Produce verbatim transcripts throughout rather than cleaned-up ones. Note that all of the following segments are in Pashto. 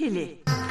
هیلې.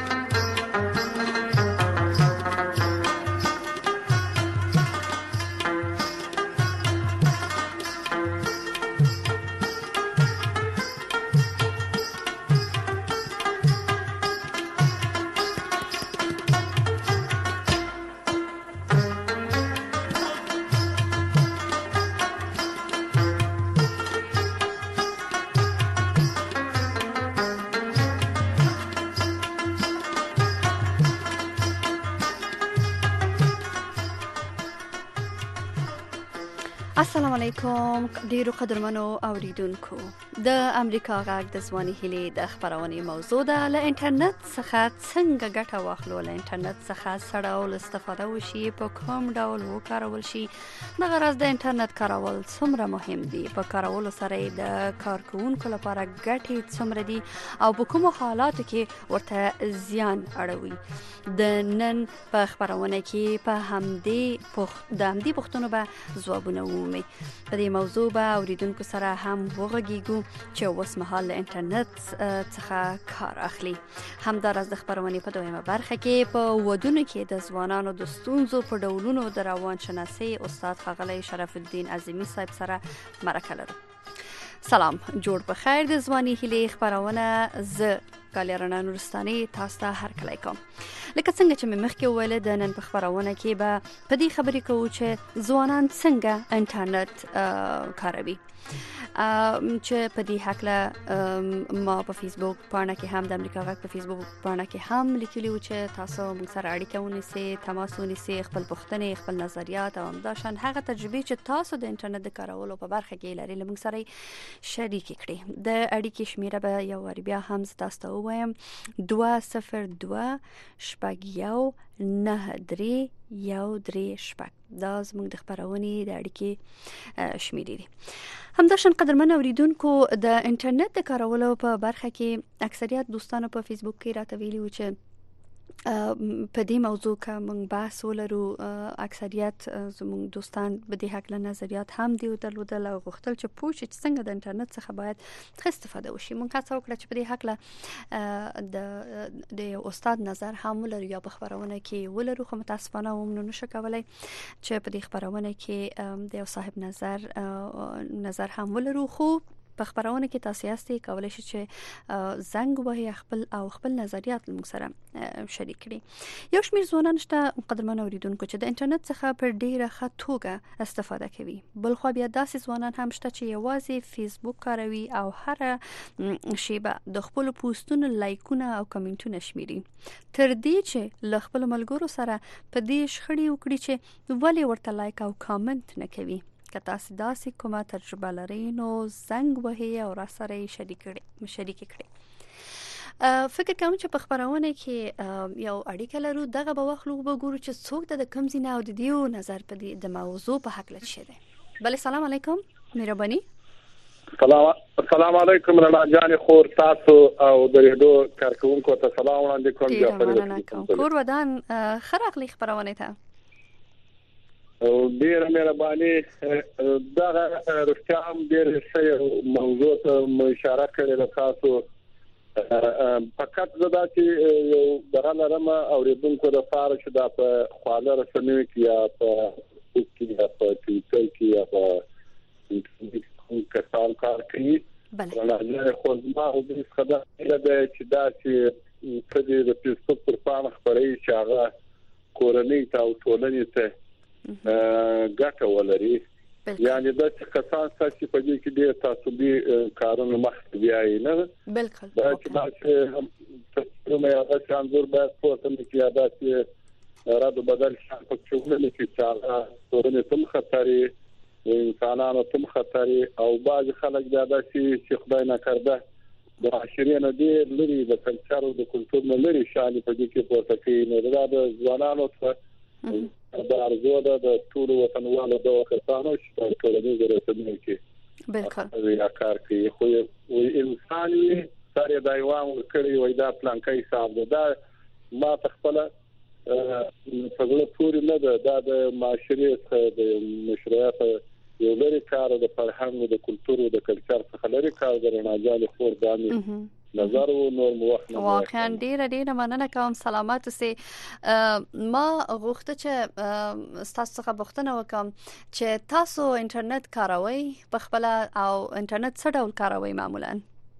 السلام علیکم ډیرو قدرمنو اوریدونکو. د امریکا غږ د ځواني هیلې د خبرونې موضوع ده. له انټرنیټ څخه څنګه ګټه واخلو، له انټرنیټ څخه څه ډول استفاده وشي، په کوم ډول وکارول شي. دغه راز د انټرنیټ کارول څومره مهم دي، په کارولو سره د کارکوونکو لپاره ګټې څومره دي او په کومو حالاتو کې ورته زیان اړوي. د نن په خبرونه کې په همدې پخ د همدې پوښتنو به ځوابونه ومومي. په دې موضوع به اوریدونکو سره هم وغږیږو چې اوس مهال له انټرنیټ څخه کار اخلي. همداراز د خبرونې په دویمه برخه کې په ودونو کې د ځوانانو د ستونزو په ډولونو د روان شناسي استاد ښاغلی شرف الدین عظیمي صاحب سره مرکه لرو. سلام، جوړ په خیر. د ځواني هیلې خبرونه زه کالی رڼا نورستاني تاسو ته هرکلی کوم. لکه څنګه چې مې مخکې وویل، د نن په خبرونه کې به په دې خبرې کوو چې ځوانان څنګه انټرنیټ کاروي. چې په دې هکله ما په فیسبوک پاڼه کې هم د امریکا غږ په فیسبوک پاڼه کې هم لیکلي و چې تاسو موږ سره اړیکه ونیسئ، تماس ونیسئ، خپل پوښتنې، خپل نظریات او همداشان هغه تجربې چې تاسو د انټرنیټ د کارولو په برخه کې لرئ له موږ سره شریک کړئ. د اړیکې شمیره به یو وارې بیا هم زه تاسو ته ووایم: دوه صفر دوه شپږ یو نه درې یو درې شپږ. دا زموږ د خبرونې د اړیکې شمیرې دي. همداشان قدرمن اوریدونکو، د انټرنیټ د کارولو په برخه کې اکثریت دوستانو په فیسبوک کې راته ویلي و چې په دې موضوع کې موږ بحث ولرو. اکثریت زموږ دوستان په دې هکله نظریات هم دي درلودل او غوښتل چې پوه شي چې څنګه د انټرنیټ څخه باید ښه استفاده وشي. موږ هڅه وکړه چې په دې هکله د د یو استاد نظر هم ولرو یا په خبرونه کې ولرو، خو متاسفانه موږ نشو کولی چې په دې خبرونه کې د یو صاحب نظر نظر هم ولرو. خو په خبرونه کې تاسو یاستئ کولای شئ چې زنګ وهئ خپل او خپل نظریات موږ سره شریک کړئ. یو شمېر ځوانان شته قدرمن اوریدونکو چې د انټرنیټ څخه په ډیره ښه توګه استفاده کوي. بل خو بیا داسې ځوانان هم شته چې یوازې فیسبوک کاروي او هر شیبه د خپل پوسټونو لایکونه او کمنټونه شمیري، تر دې چې له خپل ملګرو سره په دې شخړې وکړي چې ولې ورته لایک او کامنټ نه کوي. که تاسو داسې کومه تجربه لرئ نو زنګ وهئ او را سره یې شریک کړئ شریک کړئ. فکر کوم چې په خبرونه کې یو اړیکه لرو. دغه به واخلو وګورو چې څوک د کوم ځای نه او د دې نظر په دې د موضوع په حق لچ دی. بله، سلام علیکم. مهرباني. سلام السلام علیکم رڼا جان خور، تاسو او د ریډیو کارکونکو ته سلام وړاندې کوم. ډیره مننه. کور ودان ښه راغلی خبرونه ته. ډیره مهرباني. دغه رښتیا هم ډېر ښه موضوع ته اشاره کړې ده تاسو. فقط زه دا چې یو دغه لرم اورېدونکو دپاره چې دا په خواله رسنیو کې یا په فیسبوک کې یا په ټویټر کې یا په انټرنیټ کې کسان کار کوي. بله، خو زما حدود څخه دا هیله ده چې دا چې څه دې د فیسبوک پر پاڼه خپروي چې هغه کورنۍ ته او ټولنې ته ګټه ولري. یعنی دا چې کسان چې په دې کې ډېر تعصبي کارونه مخکې بیايي نه. بالکل. دا چې دا چې کومه هغه څنګه باید پورته کې ادا چې رد بدل شان په څومره کې چې هغه ټولنې تم خطري، انسانانو تم خطري، او بعض خلک دا چې خدای نه کړده د معاشرې نه ډېر لري، د کلچر او د کلتور نه لري شان په دې کې پورته کوي. نو دا د ځوانانو ته دا ارزو ده د ټول وطنوالو د کسانو چې په ټولنیزو رسنیو کې بالکل یا کار کوي. خو انسان یې سره دا یوام کړی وای دا پلانکای صاحب دا ما خپل په ګل پورې نه ده. دا د معاشرې څخه د مشروعیت یو لري کار د فرهنګ د کلتور او د کلچر څخه لري کار د رڼاجان خور دامي نظر و نور مو وخت واقعا ډیره ډیره مننه کوم. سلامت اوسئ. ما غوښته چې تاسو څخه پوښتنه وکم چې تاسو انټرنیټ کاروئ په خپل او انټرنیټ څه ډول کاروئ معمولا؟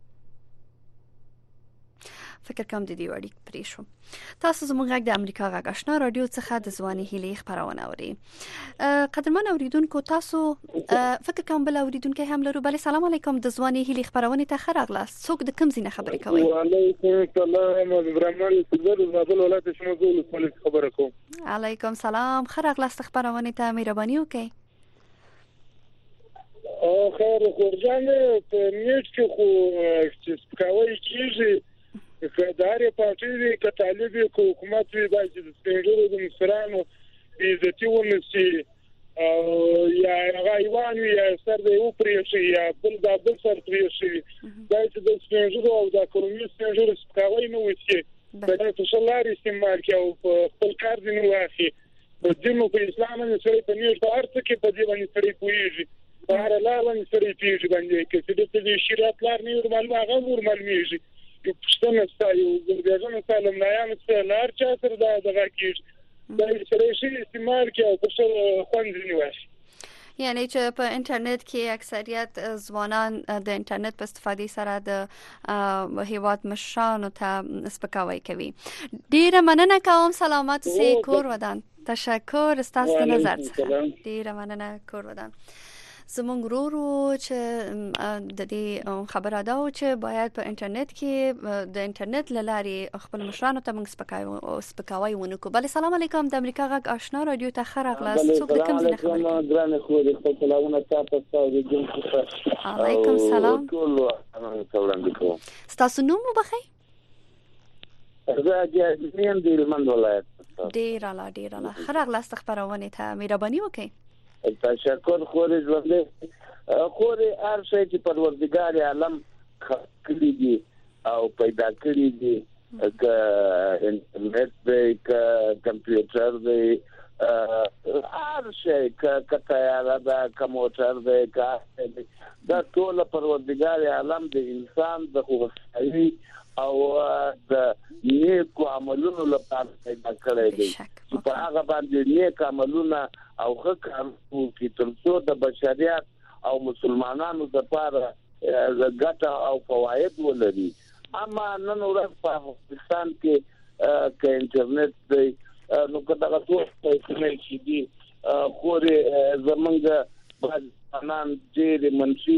فکر کوم د دې وړي پرې شو. تاسو زموږ غږ د امریکا غږ آشنا رادیو څخه د ځواني هیلې خبرونه اورئ. قدرمن اوریدونکو، تاسو فکر کوم بل اوریدونکو هم لرو. بله، سلام علیکم. د ځواني هیلې خبرونه ته ښه راغلاست. څوک د کوم ځای نه خبرې کوي؟ وعلیکم السلام. برمل صدر زابل ولایت شمال ولایت خبره کوم. علیکم سلام. ښه راغلاست خبرونه ته. مهرباني وکړئ. او خیر خورجان په نیټ کې خو چې کاوي کیږي کدارې پاتې کې طالب حکومت وی باید د سپېږیرو د مصرانو عزتي ونسي او یا غایوان یا سر دی او پرې شي یا بل دا بل سر پرې شي دا چې د سپېږیرو او د کورنۍ سپېږیرو سپکاوي نه وشي دا څه شلاري استعمال کې او خپل کار دی نو واخی د دینو په اسلام نه سره په نیټ په ارته کې په دې باندې سړي پويږي په هر لاره سړي پیږي باندې کې چې د شریعت لار نه ورمال هغه ورمال میږي یو پښتنه ستایو ګرځنه سالم نه یم څه لار چا تر دا دغه کې دا سړي شي استعمال کې او څه خوند نیوي. یعنی چې په انټرنیټ کې اکثریت ځوانان د انټرنیټ په استفادې سره د هیواد مشرانو ته سپکاوی کوي. ډیره مننه کوم. سلامت اوسئ. کور ودان. تشکر ستاسو د نظر څخه. ډیره مننه. کور ودان. زمونږ ورورو چې د دې خبره ده چې باید په انټرنیټ کې د انټرنیټ لارې خپل مشرانو ته موږ سپکاوی او سپکاوی ونکو. بله، سلام علیکم. د امریکا غږ آشنا رادیو ته ښه راغلاست. څوک د کوم ځای نه خبرې کوي؟ ګرانه خو د خپل سلامونه تاسو ته د جون څخه. علیکم سلام. ټول وړاندې کوم. تاسو نوم وبخئ؟ زه د نیم د هلمند ولایت. ډیر اعلی ډیر اعلی. ښه راغلاست خبرونه ته. مهرباني وکړئ. تشکر. خوري ژوندې خوري هر شي چې پروردګار عالم کړی دی او پیدا کړی دی، ک انټرنیټ دی، ک کمپیوټر دی، هر شي ک تیاره ده، ک موټر دی، ک دا ټول پروردګار عالم د انسان د خوشحالي او د نیکو عملونو لپاره پیدا کړی دی چې په هغه باندې نیک عملونه او ښه کارونه کوي ترڅو د بشریت او مسلمانانو لپاره ګټه او فواید ولري. اما نن ورځ په افغانستان کې ک انټرنیټ دی نو کدا ټول څه شي دي خوري زمونږ باندې ډېر منشي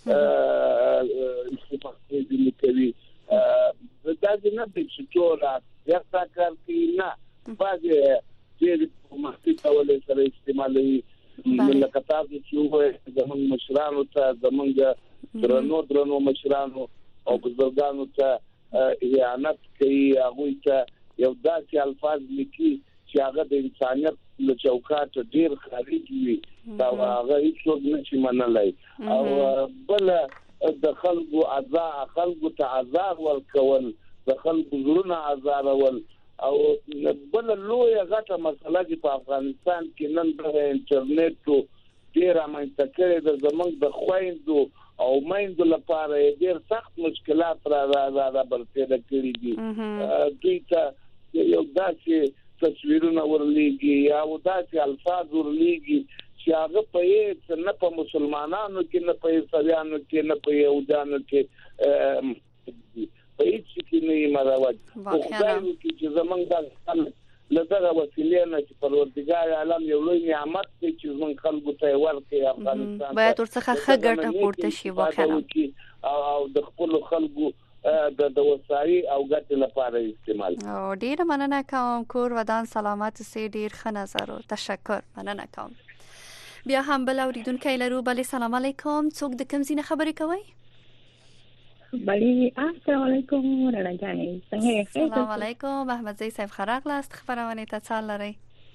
استفاده دي کوي. دا د نه د چټولا یا کار کې نه باندې ډېر کومه څه سره استعمالي لکه تاسو چې وایي زمونږ مشرانو ته زمونږ درنو درنو مشرانو او بزرګانو ته اهانت کوي، هغه ته یو داسې الفاظ لیکي چې هغه د انسانیت له چوکاټ ډېر خارج وي دا هغه هیڅ نه شي منلای. او بل د خلکو عزا خلکو ته عذاب ورکول، د خلکو زړونه عذابول او بل لوی غټه مسله چې په افغانستان کې نن د انټرنیټ ډیر امانت کړي د زمنګ د خويندو او مېندو لپاره ډیر سخت مشکلات را را را برسېره کړي دي. دوی ته یو داسې تصویرونه ورلېږي یا داسې الفاظ ورلېږي چې هغه په یې نه په مسلمانانو کې نه په عیسویانو کې نه په یهودانو کې په هیڅ کې نه مروج. خو خدای چې زمونږ د لدغه وسیلې نه چې پروردګار عالم یو لوی نعمت دی چې زمونږ خلکو ته ورکړي افغانستان باید ورڅخه ښه ګټه پورته شي واقعا او د خپل خلکو د د وسایي او ګټې لپاره استعمال. او ډیر مننه کوم. کور ودان. سلامت سي. ډیر ښه نظر او تشکر. مننه کوم. بیا هم بل اوریدونکو لرو. بله، سلام علیکم. څوک د کوم ځای نه خبرې کوي؟ بله، السلام علیکم. رڼا جانې څنګه یې؟ السلام علیکم. احمد زئی صاحب خراغلاست خبرونه ته څال لري.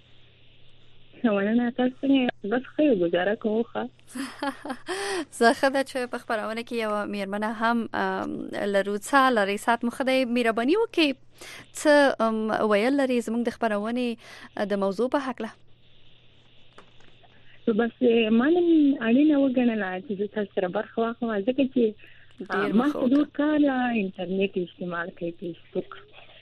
مننه. تاسو څنګه؟ بس خیر گزاره کوخه. زه خدای چې په خبرونه کې یو میرمنه هم لرو څال لري. سات مخدای مهرباني وکي څه ویل لري زموږ د خبرونه د موضوع په حق له. بس مانم اړینه وګڼله چې تاسو سره برخه واخلم ځکه چې ما څلور کاله انټرنیټ استعمال کوي، فیسبوک.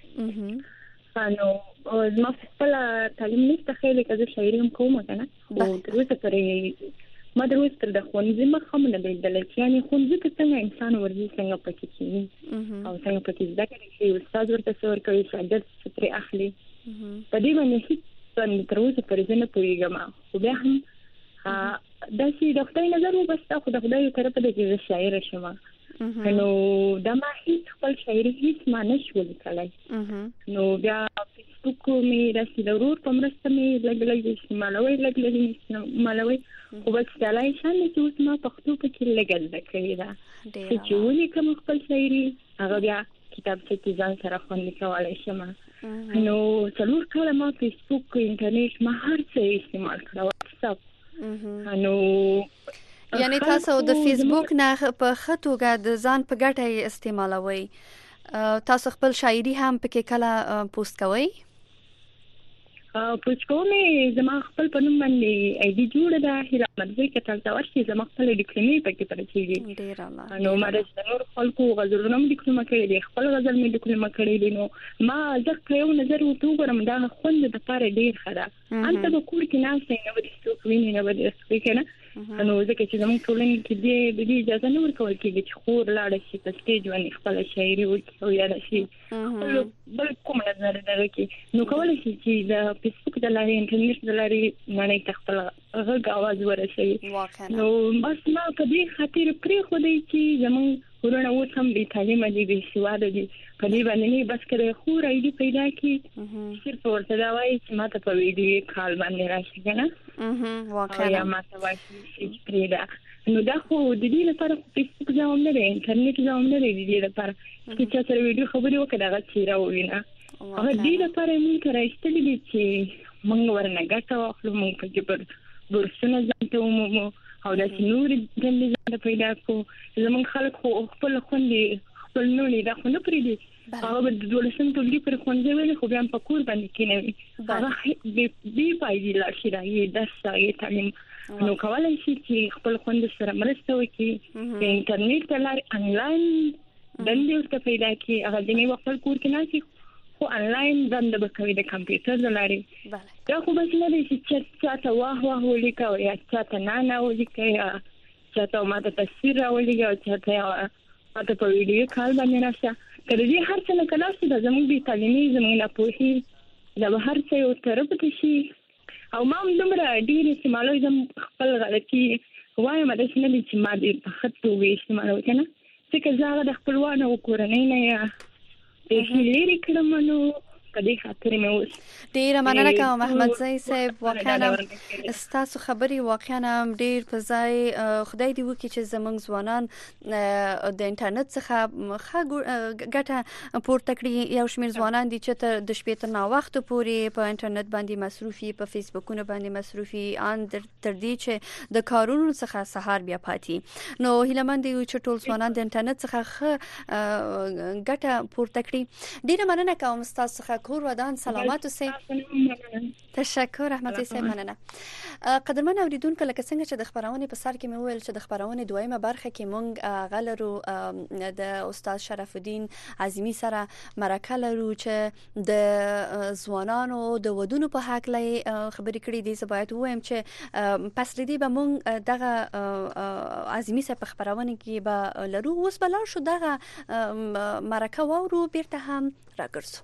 نو ما خپل تعلیم نشته خیلی که زه شاعري هم کوم که نه، خو تر اوسه پورې ما در اوسه تر د ښوونځي مخ هم نه لیدلی چې یعنې ښوونځي کې څنګه انسان ورځي، څنګه پکې کښېني او څنګه پکې زده کړې کوي، استاد ورته څه ورکوي، شاګرد څه ترې اخلي. په دې باندې هېڅ باندې تر اوسه پورې زه نه پوهېږم. خو بیا هم داسې د خدای نظر وبسته، خو د خدای یو طرفه ده چې زه شاعره شم. نو دا ما هیڅ خپل شاعري هیڅ ما نه شو لیکلی. نو بیا فیسبوک مې داسې د ورور په مرسته مې لږ لږ استعمالوي، لږ لږ استعمالوي، خو بس دلای شان دی چې اوس ما پښتو پکې لږ زده کړې ده چې ولیکم خپل شاعري، هغه بیا کتابچه کې ځان سره خوندي کولی شم. نو څلور کاله ما فیسبوک، انټرنیټ، ما هر څه استعمال کړه، واتساپ. نو یعنی تاسو د فیسبوک نه په ښه توګه د ځان په ګټه استعمالوي. تاسو خپل شاعري هم پکې کله پوسټ کوئ؟ پوسټ کوم، زما خپل په نوم باندې آی ډي جوړه ده، هیله مرزي کې تاسو ورشي، زما خپل ډیکلمې پکې پرچېږي. ډیر الله. نو ما د نور خلکو غزلونه هم ډیکلمه کړي دي، خپل غزل مې ډیکلمه کړي دي. نو ما ځکه یو نظر ورته وګورم دا خوند د لپاره ډیر ښه ده. هلته به کور کې ناسته نه به څوک ویني، نه به څه کوي نه. نو ځکه چې زموږ ټولنې کې دې د دې اجازه نه ورکول کېږي چې خور لاړه شي په سټیج باندې خپله شاعري وکړي او یاده شي بل کوم نظر دغه کې. نو کولی شي چې د فیسبوک د لارې، انټرنیټ د لارې نړۍ ته خپل غږ اواز ورسوي. نو بس ما په دې خاطر پرېښودی چې زموږ ورونه اوس هم بې تعلیمه دي، بې سواده دي. په دې باندې نه بس که د خور آی ډي پیدا کړي، صرف ورته دا وایي چې ما ته په ویډیو کال باندې راشي که نه، او یا ما ته وایي چې پرېږده. نو دا خو د دې لپاره فیسبوک ځای هم نه دی، انټرنیټ ځای هم نه دی د دې لپاره چې چا سره ویډیو خبرې وکړه د هغه څېره ووینه. هغه دې لپاره یې موږ ته رایستلي دي چې موږ ورنه ګټه واخلو، موږ پکې برسونه ځان ته ومومو او داسې نورې دندې ځان ته پیدا کړو. زموږ خلک خو خپل خوندې خپل نوړي دا خو نه پرېږدي، هغه به د دولسم ټولګي پورې ښوونځی ویلي، خو بیا هم په کور باندې کېنوي، هغه بې فایدې لاړ شي، دا یې درس، یې تعلیم. نو کولی شي چې خپل خوند سره مرسته وکړي، د انټرنیټ د لارې انلاین دندې ورته پیدا کړي. هغه ځینې خپل کور کې ناستي، خو انلاین دنده به کوي د کمپیوټر د لارې. دا خو بس نه دی چې چا ته واه واه ولیکه او یا چا ته نانه ولیکه یا چا ته ما ته تصویر راولیکه او چا ته ما ته په ویډیو کال باندې راسه. که د دې هر څه نه که لاس شي، دا زموږ بې تعلیمي، زموږ ناپوهي، دا به هر څه یو طرف ته شي. او ما هم دومره ډېر استعمالوي، زه خپل غلطي وایم، داسې نه دي چې ما دې په ښه توګه استعمالوي که نه، ځکه زه هغه د خپلوانو او کورنۍ نه یا بیخي لرې کړم. نو په دې خاطر مې اوس ډېره مننه کوم احمدزی صاحب. واقعا ستاسو خبرې واقعا ډېر په ځای. خدای دې وکړي چې زموږ ځوانان د انټرنیټ څخه ښه ګټه پورته کړي. یو شمېر ځوانان دي چې تر د شپې تر ناوخته پورې په انټرنیټ باندې مصروف وي، په فیسبوکونو باندې مصروف وي، ان تر دې چې د کارونو څخه سهار بیا پاتې. نو هیلهمند یو چې ټول ځوانان د انټرنیټ څخه ښه ګټه پورته کړي. ډېره مننه کوم ستاسو څخه. کور ودان سلامات اوسئ. تشکر احمدزی صاحب، مننه. قدرمن اوریدونکو، لکه څنګه چې د خبرونې په سر کې مې وویل چې د خبرونې دویمه برخه کې مونږ غلرو د استاد شرف الدین عظیمی سره مرکه لرو چې د ځوانانو د ودونو په حق لې خبرې کړې دي. زه باید ووایم چې پس لدی به مونږ دغه عظیمی سره په خبرونه کې به لرو. اوس به لاړ شو دغه مرکه واورو، بیرته هم راګرځو.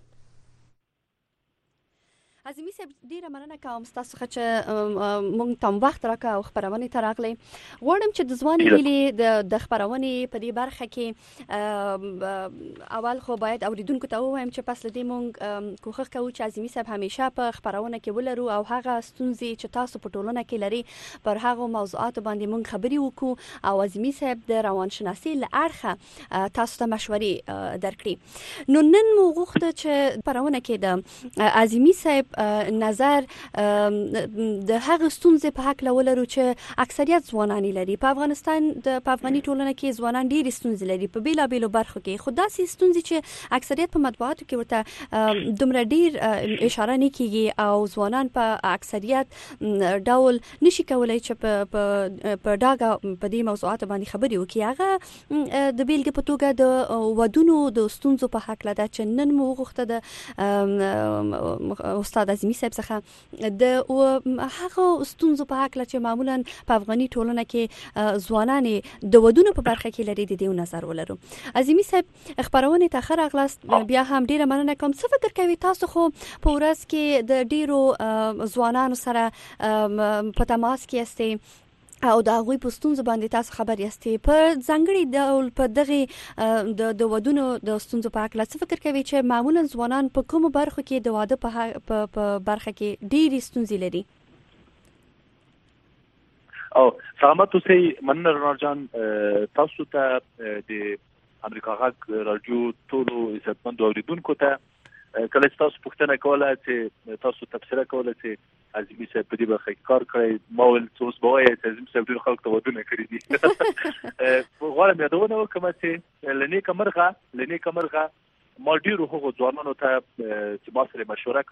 عظیمی صاحب، ډیره مننه کوم ستاسو څخه چې مونږ تم وخت راکړ او خبرونه ته راغلي. غواړم چې د ځوان هیلې د د خبرونې په دې برخه کې اول خو باید اوریدونکو ته ووایم چې پس لدې مونږ کوښښ کوو چې عظیمی صاحب همیشه په خبرونه کې ولرو او هغه ستونزې چې تاسو په ټولنه کې لري پر هغه موضوعاتو باندې مونږ خبرې وکړو او عظیمی صاحب د روانشناسي له اړخه تاسو ته مشورې درکړي. نو نن مو غوښته چې خبرونه کې د عظیمی صاحب نظر د هغه ستونزې په حق لولرو چې اکثریت ځوانان لري په افغانستان د په افغاني ټولنه کې ځوانان ډېر ستونزې لري په بیلابېلو برخو کې، خو داسې ستونزې چې اکثریت په مطبوعاتو کې ورته دومره ډېر اشاره نه کیږي او ځوانان په اکثریت ډول نشي کولای چې په په ډاګه په دې موضوعاتو باندې خبرې وکړي. هغه د بیلګې په توګه د ودونو د ستونزو په حق لده چې نن مو وغوښته د استاد اعظمي صاحب څخه د هغه ستونزو په حق چې معمولا په افغاني ټولنه کې ځوانان د ودونو په برخه کې لري د دې نظر ولرو. اعظمي صاحب خبرونه ته خیر اغلاست، بیا هم ډیره مننه کوم. څه فکر کوي تاسو خو په ورځ کې د ډیرو ځوانانو سره په تماس کې یاستئ او د هغوی په ستونزو باندې تاسو خبر یاستئ، په ځانګړي ډول په دغه د ودونو د ستونزو په اړه څه فکر کوي چې معمولا ځوانان په کومو برخو کې د واده په برخه کې ډېرې ستونزې لري؟ او سلامات اوسئ. مننه رونار جان، تاسو ته د امریکا غږ رادیو ټولو عزتمندو اوریدونکو ته کله چې تاسو پوښتنه کوله چې تاسو تبصره کوله چې اعظمي صاحب په دې برخه کې کار کړی، ما ویل چې اوس به وایي چې اعظمي صاحب ډېر خلکو ته ودونه کړي دي. غواړم یادونه وکړم چې له نیکه مرغه له نیکه مرغه ما ډېرو هغو ځوانانو ته چې ما سره مشوره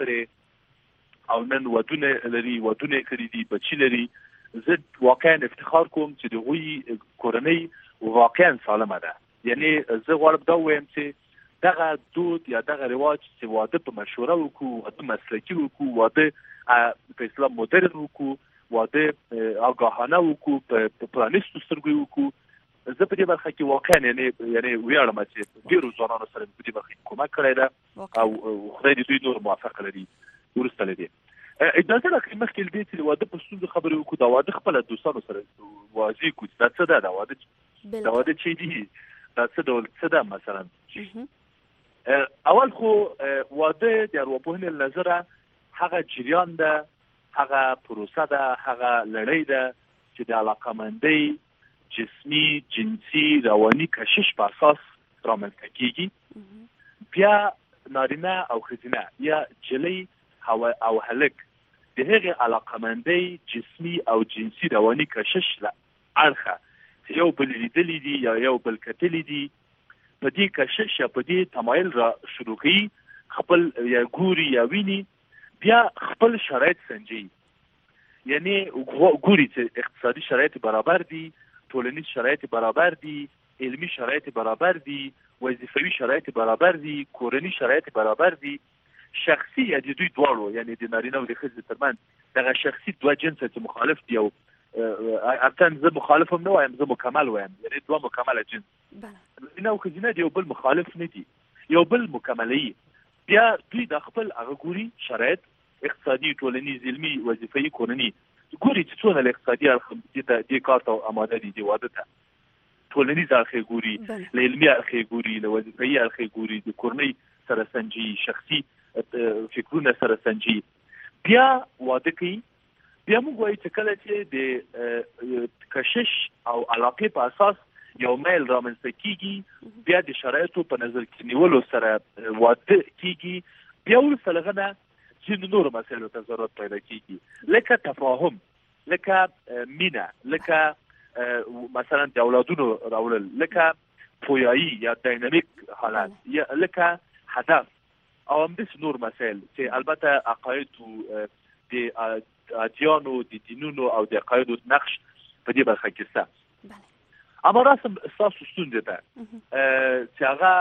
کړې او نن ودونه لري ودونه کړي دي بچي لري، زه واقعا افتخار کوم چې د هغوی کورنۍ واقعا سالمه ده. یعنی زه غواړم دا ووایم چې دغه دود یا دغه رواج چې واده په مشوره وکړو، واده مسلکي وکړو، واده په اسلام مدرن وکړو، واده آگاهانه وکړو، په پرانیستو سترګو وکړو، زه په دې برخه کې واقعا یعنی یعنی ویاړم چې ډېرو ځوانانو سره په دې برخه کې کومک کړی ده او خدای دې دوی نور موفق لري. وروسته له دې اجازه راکړئ مخکې له دې چې واده په ستونزو خبرې وکړو، دا واده خپله دوستانو سره واضح کړو دا څه ده، دا واده دا واده چې دي دا څه ډول څه ده. مثلا اول خو واده د ارواپوهنې له نظره هغه جریان ده، هغه پروسه ده، هغه لړۍ ده چې د علاقمندۍ جسمي، جنسي، رواني کشش په اساس رامنځته کیږي. بیا نارینه او ښځینه یا جلۍ او هلک د هغې علاقمندۍ جسمي او جنسي رواني کشش له اړخه چې یو بل لیدلی دي یا یو بل کتلی دي، په دې کشش یا په دې تمایل را شروع کوي، خپل یا ګوري یا ویني، بیا خپل شرایط سنجي. یعنی ګوري چې اقتصادي شرایط برابر دي، ټولنیز شرایط برابر دي، علمي شرایط برابر دي، وظیفوي شرایط برابر دي، کورني شرایط برابر دي، شخصي یا د دوی دواړو یعنی د نارینه او د ښځې ترمنځ دغه شخصي دوه جنسه چې مخالف دي او ارتن زه مخالف هم نه وایم، زه مکمل وایم، یعنی دوه مکمله جنس نارینه او ښځینه د یو بل مخالف نه دي، یو بل مکملوي. بیا دوی د خپل هغه ګوري شرایط اقتصادي، ټولنیز، علمي، وظیفوي، کورني، ګوري چې څونه له اقتصادي اړخه دې کار ته اماده دي، دې واده ته ټولنیز اړخ یې ګوري، له علمي اړخ یې ګوري، له وظیفوي اړخ یې ګوري، د کورنۍ سره سنجي، شخصي فکرونه سره سنجي، بیا واده کوي. بیا موږ وایو چې کله چې د کشش او علاقې په اساس یو میل رامنځته کیږي، بیا د شرایطو په نظر کې نیولو سره واده کیږي، بیا وروسته له هغه نه ځینو نورو مسایلو ته ضرورت پیدا کیږي، لکه تفاهم، لکه مینه، لکه مثلا د اولادونو راوړل، لکه پویایی یا داینامیک حالت، یا لکه هدف او همداسې نور مسایل چې البته عقایدو د ادیانو، د دینونو او د عقایدو نقش په دې برخه کې شته. اما راسم ستاسو ستونزه ده چې هغه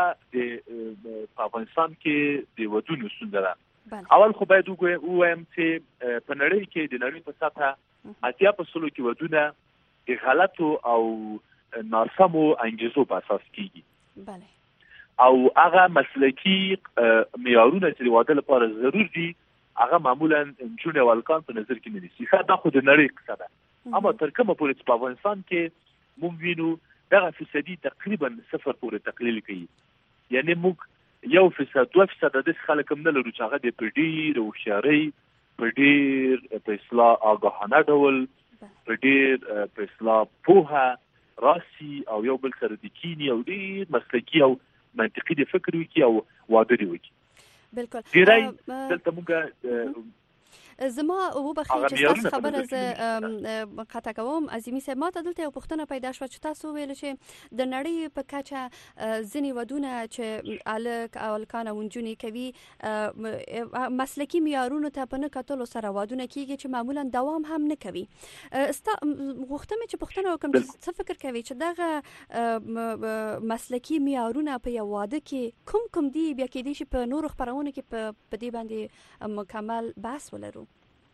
د افغانستان کې د ودونو ستونزه ده. اول خو باید ووایم چې په نړۍ کې د نړۍ په سطحه اتیا په سلو کې ودونه د غلطو او ناسمو انګیزو په اساس کیږي، او هغه مسلکي معیارونه چې د واده لپاره ضرور دي هغه معمولا نجونې او هلکان په نظر کې نه نیسي. دا خو د نړۍ قصه ده، اما تر کومه پورې چې په افغانستان کې موږ وینو دغه فیصدي تقریبا صفر پورې تقلیل کوي. یعنی موږ یو فیصد دوه فیصد داسې خلک هم نه لرو چې هغه د په ډېر هوښیارۍ، په ډېر په اصطلاح آګاهانه ډول، په ډېر په اصطلاح پوهه راسي او یو بل سره د کینی او ډېر مسلکي او منطقي د فکر وکړي او واده دی وکړي. بالکل ډیری دلته موږ زما وبخښئ چې تاسو خبره زه قطع کوم. عظیمي صاحب ما ته دلته یو پوښتنه پیدا شوه چې تاسو ویل چې د نړۍ په کچه ځینې ودونه چې هلک او هلکان او نجونې کوي مسلکي معیارونو ته په نه کتلو سره ودونه کیږي چې معمولا دوام هم نه کوي. ستا غوښتم چې پوښتنه وکړم چې څه فکر کوي چې دغه مسلکي معیارونه په یو واده کې کوم کوم دي؟ بیا کېدای شي په نورو خپرونو کې په دې باندې مکمل بحث ولرو.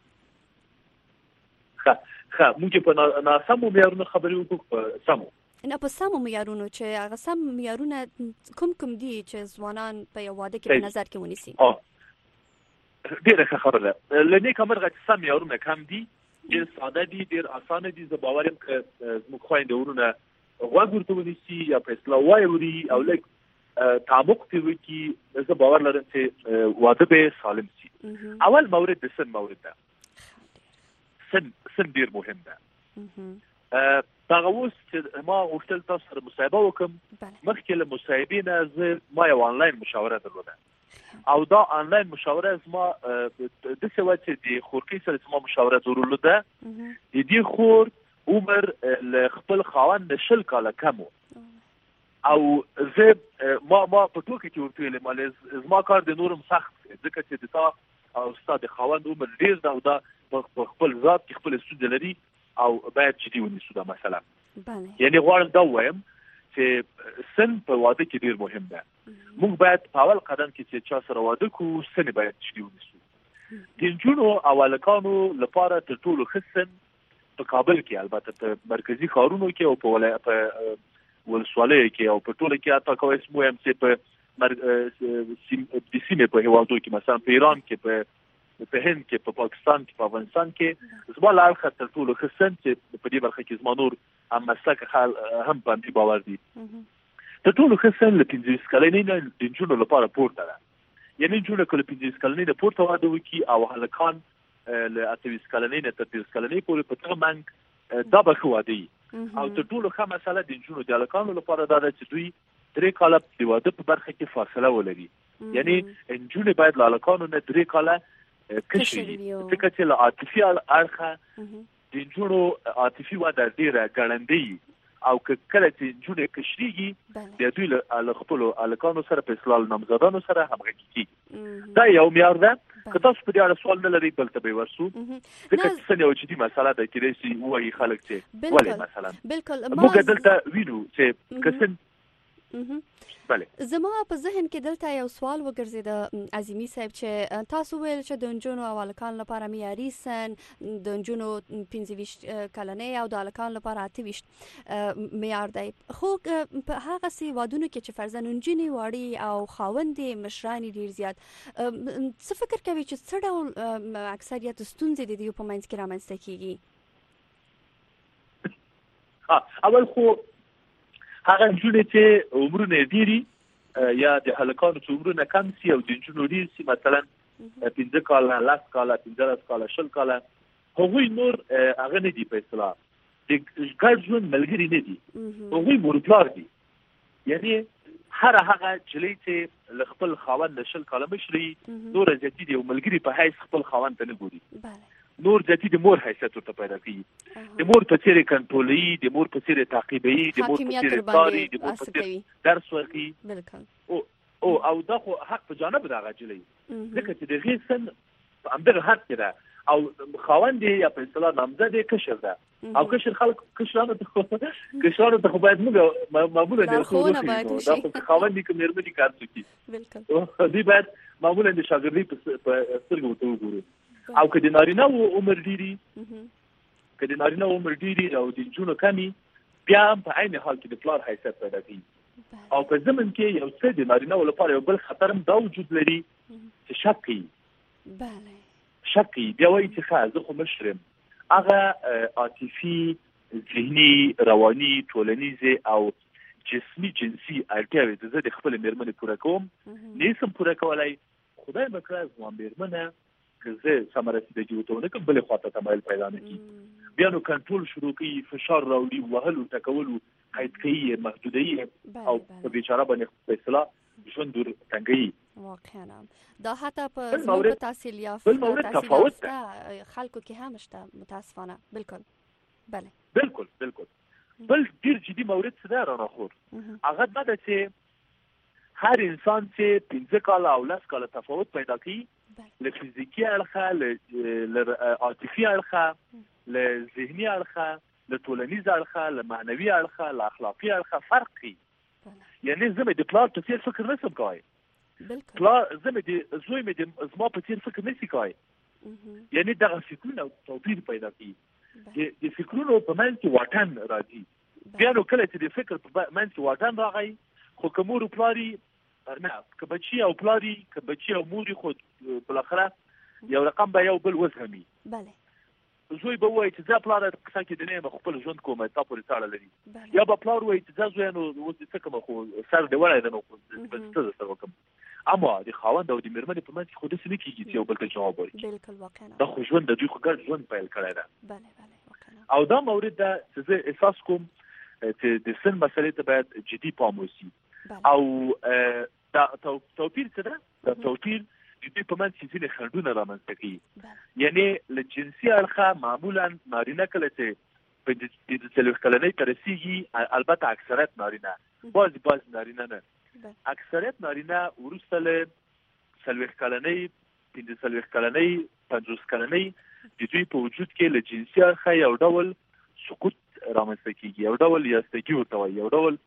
ښه موږ په ناسمو معیارونو خبرې وکړو، په سمو نه په سمو معیارونو چې هغه سم معیارونه کوم کوم دي چې ځوانان په یو واده کې په نظر کې ونیسي. ډېره ښه خبره ده. له نیکه مرغه چې سم معیارونه کم دي، ډېر ساده دي، ډېر اسانه دي. زه باور یم که زموږ خویندې ورونه غوږ ورته ونیسي یا په اصطلاح واوري او لږ تعمق پرې وکړي، زه باور لرم چې واده به سالم شي. اول مورد د سن مورد ده. سن سن ډیر مهم ده. دغه اوس چې ما غوښتل تاسو سره مصاحبه وکړم، مخکې له مصاحبې نه زه ما یو آنلاین مشاوره درلوده او دا آنلاین مشاوره زما داسې وه چې د خورکۍ سره چې ما مشاوره درلوده، د دې خور عمر له خپل خاوند نه شل کاله کم و او زه ما ما په ټوکې کې ورته ویلم زما کار د نورم سخت ځکه چې د تا او ستا د خاوند عمر ډېر ده او دا په خپل ذات کې خپل ستونزې لري او باید جدي ونیسو دا مسله. یعنې غواړم دا ووایم چې سن په واده کې ډېر مهم ده. موږ باید په اول قدم کې چې چا سره واده کوو سن باید جدي ونیسو. د نجونو او هلکانو لپاره تر ټولو ښه سن په کابل کې، البته په مرکزي ښارونو کې او په ولسوالیو کې او په ټوله کې، حتی کولی شم ووایم چې په د سیمې په هېوادو کې، مثلا په ایران کې، په په هند کې، په پاکستان کې، په افغانستان کې، زما له اړخه تر ټولو ښه سن چې په دې برخه کې زما نور هم مسلک هم باندې باور دي. تر ټولو ښه سن له پنځه ویشت کلنۍ نه د نجونو لپاره پورته ده. یعنې نجونې که له پنځه ویشت کلنۍ نه پورته واده وکړي او هلکان له اته ویشت کلنۍ نه تر دېرش کلنۍ پورې په دغه منځ دا به ښه واده وي. او تر ټولو ښه مسله د نجونو د هلکانو لپاره دا ده چې دوی درې کاله د واده په برخه کې فاصله ولري. یعنې نجونې باید له هلکانو نه درې کاله کشر وي، ځکه چې له عاطفي اړخه د نجونو عاطفي وده ډېره ګړندۍ وي او که کله چې نجونې کشرېږي بیا دوی له خپلو هلکانو سره په اصطلاح نامزدانو سره همغږي کېږي. دا یو معیار ده. که تاسو په دې اړه سوال نه لرئ بل ته به ورسو، ځکه چې سن یو جدي مسله ده. کېدای شي ووایي خلک چې ولې مثلا موږ دلته وینو چې که سن زما په ذهن کې دلته یو سوال وګرځېده عظیمي صاحب چې تاسو ویل چې د نجونو او هلکانو لپاره معیاري سن د نجونو پنځه ویشت کلنۍ او د هلکانو لپاره اته ویشت معیار دی، خو په هغسې وادونو کې چې فرضاً نجونې واړې او خاوند یې مشران ډېر زیات، څه فکر کوي چې څه ډول اکثریت ستونزې د دې په منځ کې رامنځته کېږي؟ اول خو هغه نجونې چې عمرونه ډېري یا د هلکانو چې عمرونه کم سي او د نجونو ډېر سي، مثلا پنځه کاله، لس کاله، پنځلس کاله، شل کاله، هغوی نور هغه نه دي په اصطلاح د ګډ ژوند ملګري نه دي، هغوی مورپلار دي. یعنې هر هغه نجلۍ چې له خپل خاوند نه شل کاله مشري، نور زیاتي د یو ملګري په حیث خپل خاوند ته نه ګوري، نور ذاتي د مور حیثیت ورته پیدا کوي، د مور په څېر کنټرولوي، د مور په څېر تعقیبوي، د مور په څېر څاري، د مور په څېر درس ورکوي. او او دا خو حق په جانب د هغه نجلۍ، ځکه چې د هغې سن په همدغه حد کې ده او خاوند یې یا په اصطلاح نامزد یې کشر ده او کشر خلک کشرانو ته کشرانو ته خو باید موږ معمولا لارښوونه باید وشي. دا خو خاوند یې که مېرمنې کار وکړي، دوی باید معمولا د شاګردۍ په سترګو ورته وګورو. او که د نارینه عمر ډېري که د نارینه عمر ډېري او د نجونو کمي، بیا هم په عین حال کې د پلار حیثیت پیدا کوي. او په ضمن کې یو څه د نارینه لپاره یو بل خطر هم دا وجود لري چې شک کوي. شک کوي، بیا وایي چې ښه زه خو مشر یم. هغه عاطفي، ذهني، رواني، ټولنیزې او جسمي جنسي اړتیاوې چې زه د خپلې مېرمنې پوره کوم نه یې سم پوره کولی، خدای به کړه زما مېرمنه که زه سمه رسیدګي ورته ونه کړم بلې خوا ته تمایل پیدا نه کړي، بیا نو کنټرول شروع کوي، فشار راوړي، وهلو، ټکولو، قید کوي، محدودوي او په بیچاره باندې په اصطلاح ژوند ور تنګوي. واقعا دا حتی په بل زموږ مورد- په تحصیل بل مورد یافته تحصیل تفاوت یافته خلکو کې هم شته متاسفانه. بالکل بله بالکل بالکل. بل ډیر جدي مورد څه ده رانه خور مهم. هغه دا ده چې هر انسان چې پنځه کاله او لس کاله تفاوت پیدا کوي بله له فزیکي اړخه له عاطفي اړخه له ذهني اړخه له ټولنیز اړخه له معنوي اړخه له اخلاقي اړخه فرق کوي. بله یعنی زه مې د پلار په څیر فکر نشم کوی، بالکل پلار زه مې د زوی مې د زما په څیر فکر نشي کوی. مهم. یعنی دغه فکرونه توپیر پیدا کوي. بله د فکرونو په منځ کې واټن راځي. بیا نو کله چې د فکر په منځ کې واټن راغی خو که مور او پلاري نه که بچي او پلاري که بچي او موري خو بالاخره یو رقم به یو بل وزغمي. بله زوی به وایي چې زه پلار قصه کې د نه خپل ژوند کوم تا پورې تاړه لري، بله یا به پلار وایي چې زه زوی نو اوس څه کوم خو سر دی وړای نو څه سره وکم. اما د خاوند او د میرمنې په منځ کې خو داسې نه کېږي چې یو بل ته جواب ورکړي. بالکل واقعا دا خو ژوند د دوی خو ګډ ژوند پیل کړی ده. بله بله واقعا او دا مورد ده چې زه احساس کوم چې د سن مسلې ته باید جدي پام وشي. بله او دا توپیر څه ده؟ دا توپیر د دوی په منځ کې ځینې خنډونه رامنځته کوي. بله یعنی له جنسي اړخه معمولا نارینه کله چې په د څلوېښت کلنۍ ته رسېږي، البته اکثریت نارینه، بعضې بعضې نارینه نه، بله اکثریت نارینه وروسته له څلوېښت کلنۍ پنځه څلوېښت کلنۍ پنځوس کلنۍ د دوی په وجود کې له جنسي اړخه یو ډول سقوط رامنځته کېږي، یو ډول یاستګي ورته وایي، یو ډول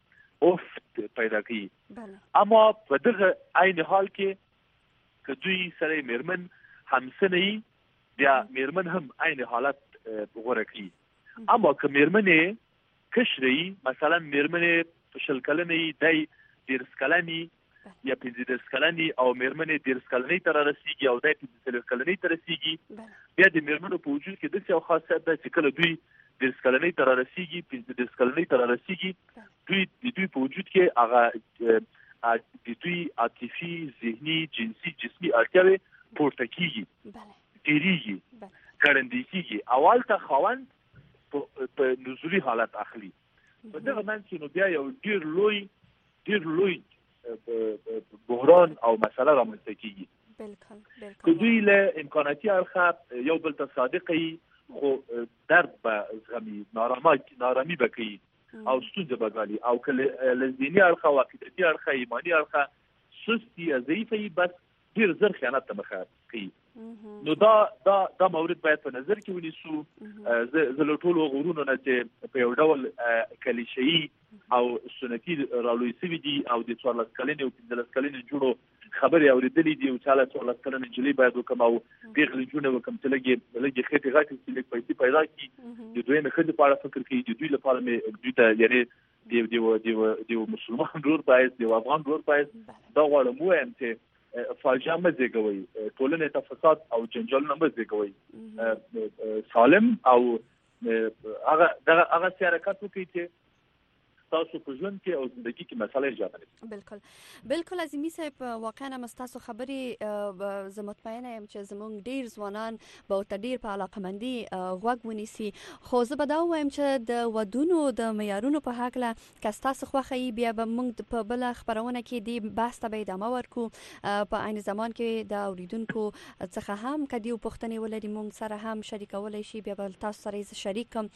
افت پیدا کوي. بله اما په دغه عین حال کې که دوی سره میرمن همسنه وي بیا میرمن هم عین حالت غوره کوي. اما که میرمن کشره وي، مثلا میرمن شل کلنه وي دی دېرش کلن وي یا پنځه دېرش کلن وي او میرمن دېرش کلنۍ ته رارسېږي او دی پنځه څلوېښت کلنۍ ته رسېږي، بیا د میرمنو په وجود کې داسې یو خاصیت ده چې کله دوی دېرش کلنۍ ته رارسېږي پنځه دېرش کلنۍ ته رارسېږي، دوی د دوی په وجود کې هغه د دوی عاطفي ذهني جنسي جسمي اړتیاوې پورته کېږي، ډېرېږي، ګړندۍ کېږي. اول ته خاوند په نزولي حالت اخلي. په دغه منځ کې نو بیا یو ډېر لوی ډېر لوی بحران او مسله رامنځته کېږي. بالکل بالکل که دوی له امکاناتي اړخه یو بل ته صادق وي خو درد به زغمي، نارامي به کوي او ستونزه به ګالي، او که له ذهني اړخه او عقیدتي اړخه ایماني اړخه سست یا ضعیف وي بس ډېر زر خیانت ته مخه کوي. نو دا دا دا مورد باید په نظر کې ونیسو. زه له ټولو غرونو نه چې په یو ډول کلیشه‌ایي او سنتي رالوی سوي دي او د څوارلس کلنې او پنځلس کلنې نجونو خبرې اورېدلې دي او چاله څوارلس کلنه نجلۍ باید وکړم او پېغلې نجونې وکړم چې لږې لږې خېټې غټې کړي، لږ پیسې پیدا کړي، د دویمې ښځې په اړه فکر کوي، د دوی لپاره مې دوی ته یعنې د یو مسلمان ورور په حیث د یو افغان ورور په حیث دا غواړم ووایم چې فاجعه مه زېږوئ، ټولنې ته فساد او جنجالونه مه زېږوئ، سالم او هغه هغه سي حرکت وکړئ چې تاسو په ژوند کې او زندگی کې مسئله ایجاد کړي. بالکل بالکل عظیمي صاحب، واقعا مستاسو خبرې زه مطمئنه یم چې زموږ ډیر ځوانان به ورته ډیر په علاقمندي غوږ ونیسي. خو زه به دا ووایم چې د ودونو د معیارونو په هکله که ستاسو خوښه وي بیا به موږ په بله خپرونه کې دې بحث ته به ادامه ورکړو. په عین زمان کې د اوریدونکو څخه هم که دیو پوښتنې ولري موږ سره هم شریکولی شي، بیا به تاسو سره یې شریک کړم.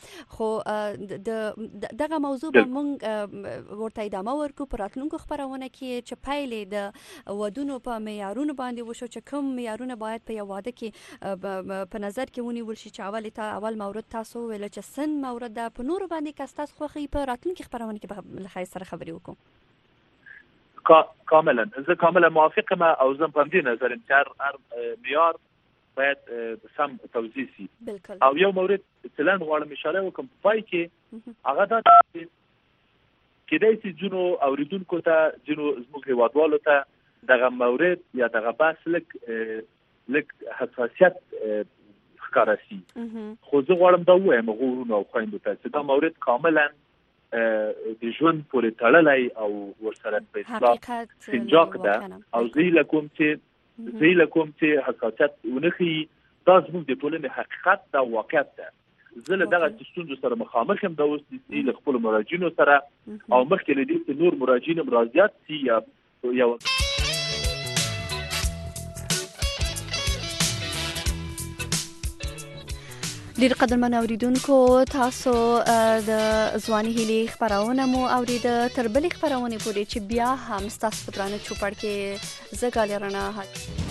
خو دغه موضوع به موږ ورته ادامه ورکو په راتلونکو خپرونه کې چې پایلې د ودونو په معیارونو باندې وشو، چې کوم معیارونه باید په یو واده کې په نظر کې ونیول شي. چې اول ته اول مورد تاسو ویل چې سن مورد ده، په نورو باندې که ستاسو خوښي په راتلونکي خپرونه کې به له خیر سره خبرې وکړو. کاملا زه کاملا موافق یم او زه په همدې نظر یم چې هر معیار باید سم توضیح شي. او یو مورد چې لاندې غواړم اشاره وکړم په پای کې هغه دا چې کېدای شي ځینو اوریدونکو ته ځینو زموږ هېوادوالو ته دغه مورد یا دغه بحث لږ لږ حساسیت ښکاره شي، خو زه غواړم دا ووایم هغو وروڼو او خویندو ته چې دا مورد کاملا د ژوند پورې تړلی او ورسره په اصطلاح سنجاق ده او زه هیله کوم چې زه هیله کوم چې حساسیت ونه ښیي. دا زموږ د ټولنې حقیقت ده، واقعیت ده. زه له دغه ستونزو سره مخامخ یم د اوس د خپلو مراجعینو سره او مخکې له دې چې نور مراجعین هم رازیات شي یا یو ډیر قدرمن اوریدونکو تاسو د ځواني هلي خبرونه مو اوریده تر بلې خبرونه پورې چې بیا هم تاسو په درانه چوپړ کې زګالرنه